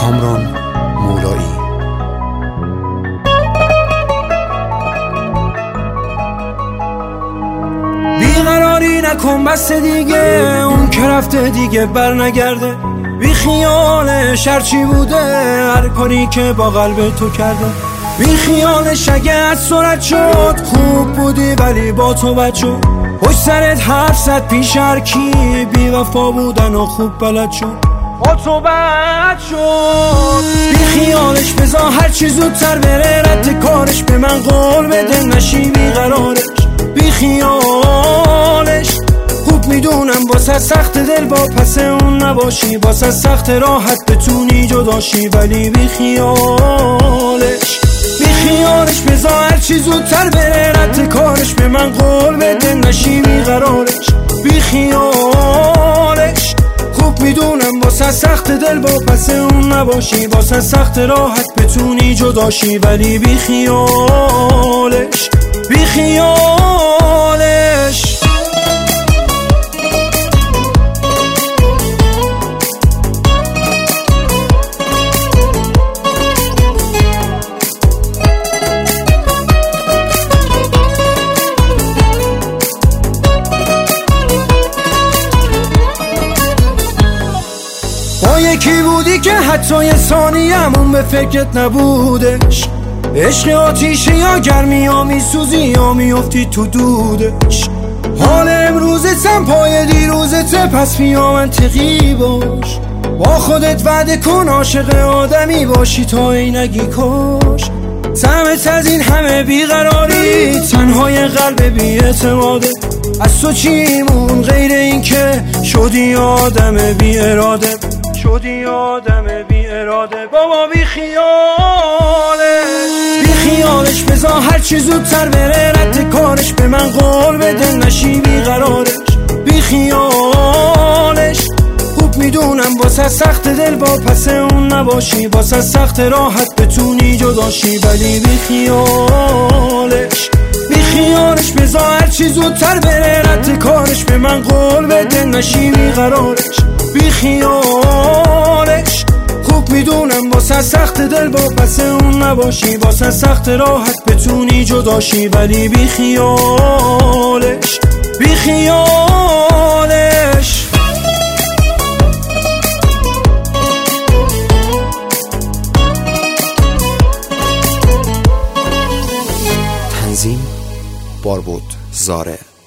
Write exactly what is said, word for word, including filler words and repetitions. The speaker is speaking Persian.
کامران مولایی. بیقراری نکن بس دیگه، اون که رفته دیگه بر نگرده. بی خیالش هرچی بوده، هر کاری که با قلب تو کرده. بی خیالش اگه از سرعت شد، خوب بودی ولی با تو بد شد. پشت سرت حرف زد پیش هر کی، بی وفا بودن و خوب بلد شد. با تو بد شد. بی خیالش بذار هرچی زودتر بره، رد کارش به من قول بده، نشی بیقرارش. بی خیالش خوب میدونم واسه سخت دل با پس اون نباشی، واسه سخت راحت بتونی جداشی، ولی بی خیالش بی خیالش بذار هرچی زودتر بره، رد کارش به من قول بده، نشی بیقرارش. بی خیالش خوب میدونم واسه سخت دل با پس اون نباشی، واسه سخت راحت بتونی جداشی، ولی بی خیالش بی خیالش. با یکی بودی که حتی یه ثانیه همون به فکرت نبودش. عشق آتیشه یا گرمی یا میسوزی یا میافتی تو دودش. حال امروزتم پای دیروزته، پس بیا منطقی باش. با خودت وعده کن عاشق آدمی باشی تا ای نگی کاش. سمت از این همه بیقراری، تنهای قلب بی اعتماده. از تو چیمون غیر این که شدی آدم بی اراده، شدی آدم بی اراده. بابا بی خیالش بی خیالش بذار هرچی زودتر بره، رد کارش به من قول بده، نشی بیقرارش. بی خیالش خوب میدونم واسه سخت دل با پس اون نباشی، واسه سخت راحت بتونی جداشی، ولی بی خیالش بی خیالش بذار هرچی زودتر بره، رد کارش به من قول بده، نشی بیقرارش. بی خیالش خوب میدونم واسه سخت دل با پس اون نباشی، واسه سخت راحت بتونی جداشی، ولی بی خیالش بی خیالش. تنظیم باربود زاره.